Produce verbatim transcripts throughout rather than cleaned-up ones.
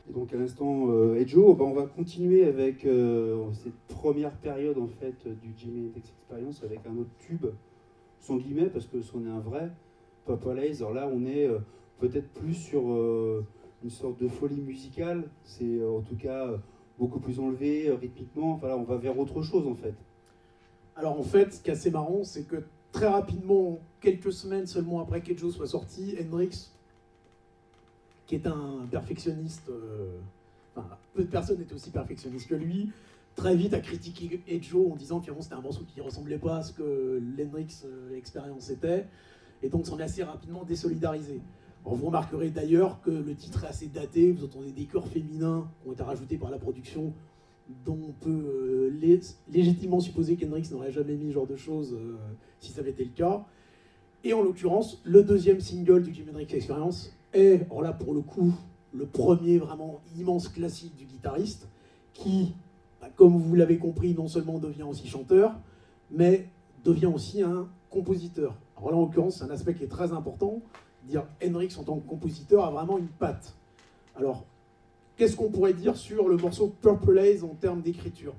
Et donc à l'instant, euh, et Joe, bah, on va continuer avec euh, cette première période en fait du Jimi Hendrix Experience avec un autre tube, sans guillemets, parce que c'en est un vrai, Purple Haze. Alors là, on est euh, peut-être plus sur euh, une sorte de folie musicale. C'est euh, en tout cas euh, beaucoup plus enlevé euh, rythmiquement. Enfin, là, on va vers autre chose en fait. Alors en fait, ce qui est assez marrant, c'est que très rapidement, quelques semaines seulement après que Joe soit sorti, Hendrix, qui est un perfectionniste, euh, enfin, peu de personnes étaient aussi perfectionnistes que lui, très vite a critiqué Joe en disant que c'était un morceau qui ne ressemblait pas à ce que l'Hendrix euh, Experience était, et donc s'en est assez rapidement désolidarisé. Alors, vous remarquerez d'ailleurs que le titre est assez daté, vous entendez des chœurs féminins qui ont été rajoutés par la production, dont on peut euh, lé légitimement supposer qu'Hendrix n'aurait jamais mis ce genre de choses euh, si ça avait été le cas. Et en l'occurrence, le deuxième single du Jimi Hendrix Experience est, alors là pour le coup, le premier vraiment immense classique du guitariste, qui, bah, comme vous l'avez compris, non seulement devient aussi chanteur, mais devient aussi un compositeur. Alors là en l'occurrence, c'est un aspect qui est très important, dire Hendrix en tant que compositeur a vraiment une patte. Alors, qu'est-ce qu'on pourrait dire sur le morceau Purple Haze en termes d'écriture?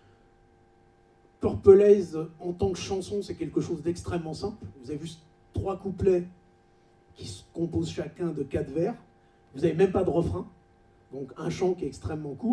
Purple Haze en tant que chanson, c'est quelque chose d'extrêmement simple. Vous avez juste trois couplets qui se composent chacun de quatre vers. Vous n'avez même pas de refrain, donc un chant qui est extrêmement court.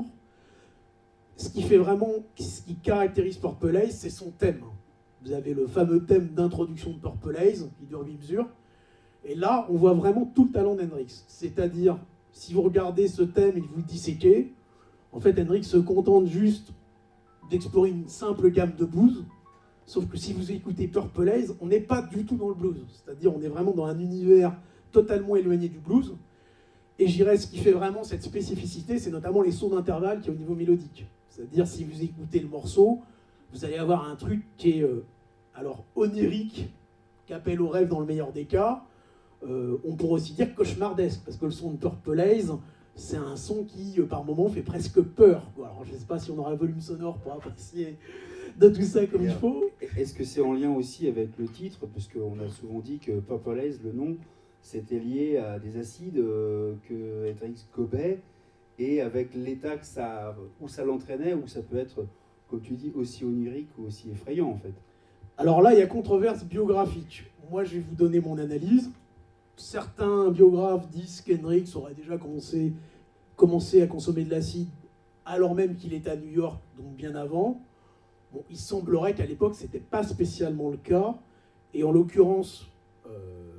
Ce qui fait vraiment, ce qui caractérise Purple Haze, c'est son thème. Vous avez le fameux thème d'introduction de Purple Haze, qui dure huit mesures. Et là, on voit vraiment tout le talent d'Hendrix. C'est-à-dire, si vous regardez ce thème et que vous le disséquez, en fait, Hendrix se contente juste d'explorer une simple gamme de blues. Sauf que si vous écoutez Purple Haze, on n'est pas du tout dans le blues. C'est-à-dire, on est vraiment dans un univers totalement éloigné du blues. Et j'irais, ce qui fait vraiment cette spécificité, c'est notamment les sauts d'intervalle qui est au niveau mélodique. C'est-à-dire, si vous écoutez le morceau, vous allez avoir un truc qui est, euh, alors, onirique, qui appelle au rêve dans le meilleur des cas. Euh, on pourrait aussi dire cauchemardesque, parce que le son de Purple Haze, c'est un son qui, euh, par moments, fait presque peur, quoi. Alors, je ne sais pas si on aura un volume sonore pour apprécier de tout ça comme il faut. Est-ce que c'est en lien aussi avec le titre? Parce qu'on a souvent dit que Purple Haze, le nom, c'était lié à des acides euh, que Hendrix gobait, et avec l'état que ça, où ça l'entraînait, où ça peut être, comme tu dis, aussi onirique ou aussi effrayant, en fait. Alors là, il y a controverse biographique. Moi, je vais vous donner mon analyse. Certains biographes disent qu'Hendrix aurait déjà commencé, commencé à consommer de l'acide alors même qu'il était à New York, donc bien avant. Bon, il semblerait qu'à l'époque, ce n'était pas spécialement le cas. Et en l'occurrence, euh,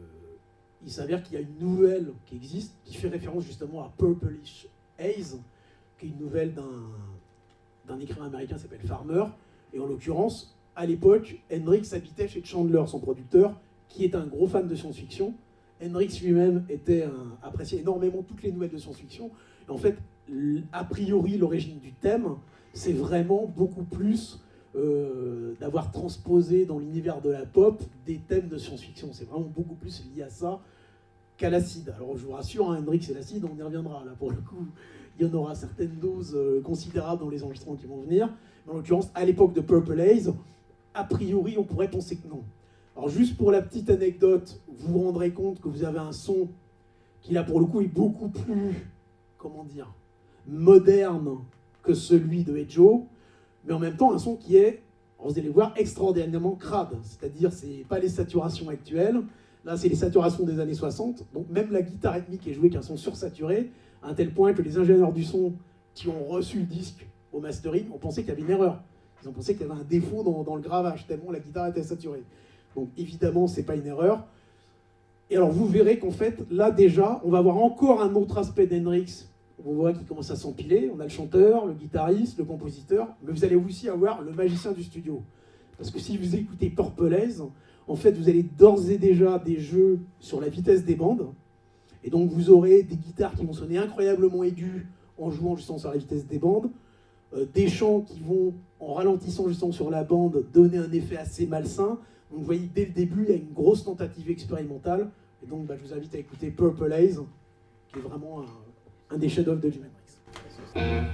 il s'avère qu'il y a une nouvelle qui existe, qui fait référence justement à Purplish Haze, qui est une nouvelle d'un d'un écrivain américain qui s'appelle Farmer. Et en l'occurrence, à l'époque, Hendrix habitait chez Chandler, son producteur, qui est un gros fan de science-fiction. Hendrix lui-même était un, appréciait énormément toutes les nouvelles de science-fiction. Et en fait, a priori, l'origine du thème, c'est vraiment beaucoup plus euh, d'avoir transposé dans l'univers de la pop des thèmes de science-fiction. C'est vraiment beaucoup plus lié à ça qu'à l'acide. Alors je vous rassure, hein, Hendrix et l'acide, on y reviendra. Là, pour le coup, il y en aura certaines doses euh, considérables dans les enregistrements qui vont venir. Mais en l'occurrence, à l'époque de Purple Haze, a priori, on pourrait penser que non. Alors juste pour la petite anecdote, vous vous rendrez compte que vous avez un son qui là pour le coup est beaucoup plus, comment dire, moderne que celui de Joe, mais en même temps un son qui est, vous allez voir, extraordinairement crade. C'est-à-dire, c'est pas les saturations actuelles, là c'est les saturations des années soixante, donc même la guitare rythmique est jouée qu'un son sursaturé, à un tel point que les ingénieurs du son qui ont reçu le disque au mastering ont pensé qu'il y avait une erreur. Ils ont pensé qu'il y avait un défaut dans, dans le gravage, tellement la guitare était saturée. Donc évidemment, c'est pas une erreur. Et alors vous verrez qu'en fait, là déjà, on va voir encore un autre aspect d'Hendrix. On voit qu'il commence à s'empiler. On a le chanteur, le guitariste, le compositeur, mais vous allez aussi avoir le magicien du studio. Parce que si vous écoutez Purple Haze, en fait, vous avez d'ores et déjà des jeux sur la vitesse des bandes. Et donc vous aurez des guitares qui vont sonner incroyablement aiguës en jouant justement sur la vitesse des bandes. Euh, des chants qui vont, en ralentissant justement sur la bande, donner un effet assez malsain. Donc vous voyez, dès le début, il y a une grosse tentative expérimentale. Et donc bah, je vous invite à écouter Purple Haze, qui est vraiment un, un des chefs-d'œuvre de Jimi Hendrix.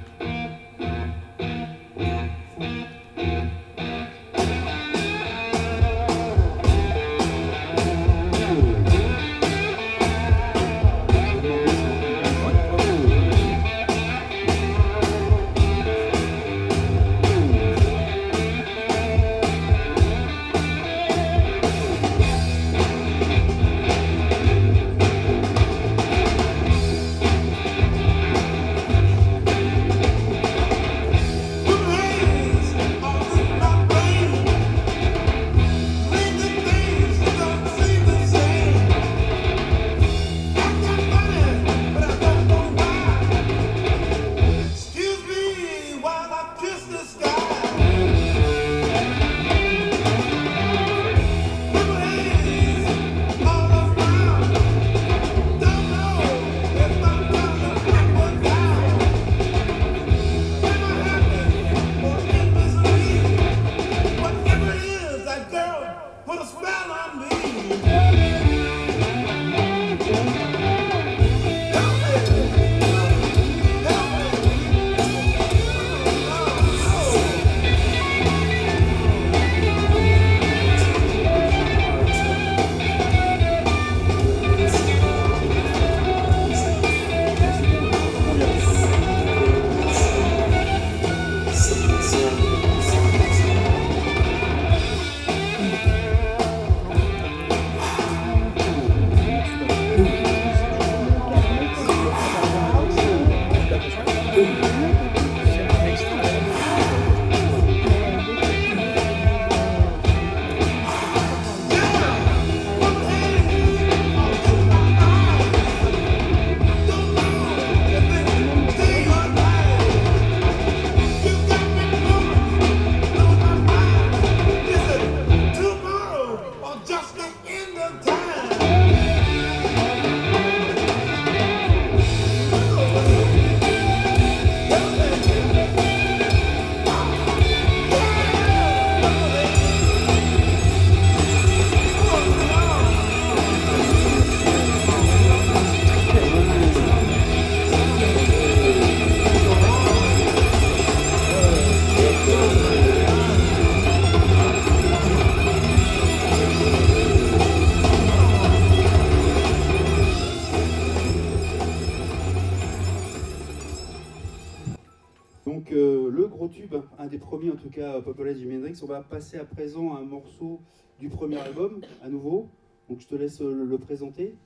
Donc euh, le gros tube, un des premiers en tout cas, Populace Jimi Hendrix. On va passer à présent à un morceau du premier album, à nouveau. Donc je te laisse le, le présenter.